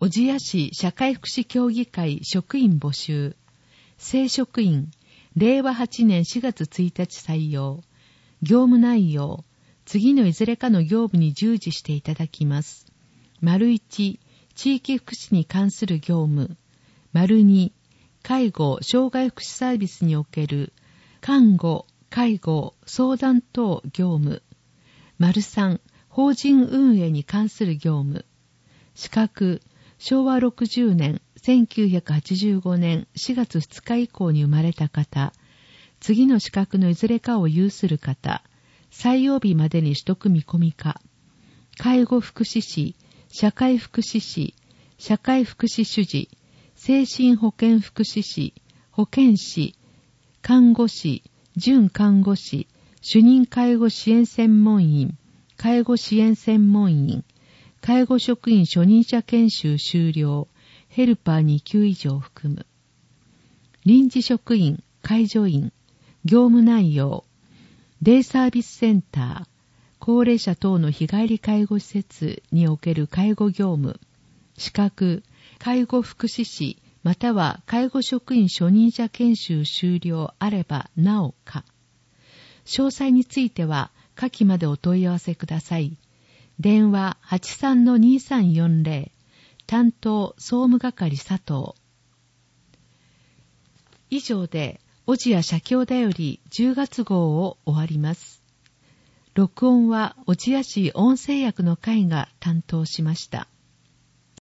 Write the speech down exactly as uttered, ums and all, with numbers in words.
小千谷市社会福祉協議会職員募集。正職員、れいわはちねんしがつついたち採用。業務内容、次のいずれかの業務に従事していただきます。丸いち、地域福祉に関する業務。丸に、介護・障害福祉サービスにおける看護、介護、相談等業務。丸さん、法人運営に関する業務。資格、しょうわろくじゅうねん、せんきゅうひゃくはちじゅうごねんしがつふつか以降に生まれた方、次の資格のいずれかを有する方、採用日までに取得見込みか、介護福祉士、社会福祉士、社会福祉主事、精神保健福祉士、保健師、看護師、準看護師、主任介護支援専門員、介護支援専門員、介護職員初任者研修終了、ヘルパーにきゅう以上含む。臨時職員、介助員、業務内容、デイサービスセンター、高齢者等の日帰り介護施設における介護業務、資格、介護福祉士、または介護職員初任者研修終了あればなおか。詳細については下記までお問い合わせください。電話 はちさんのにさんよんぜろ、担当総務係佐藤。以上で小千谷社協だよりじゅうがつ号を終わります。録音は小千谷市音声役の会が担当しました。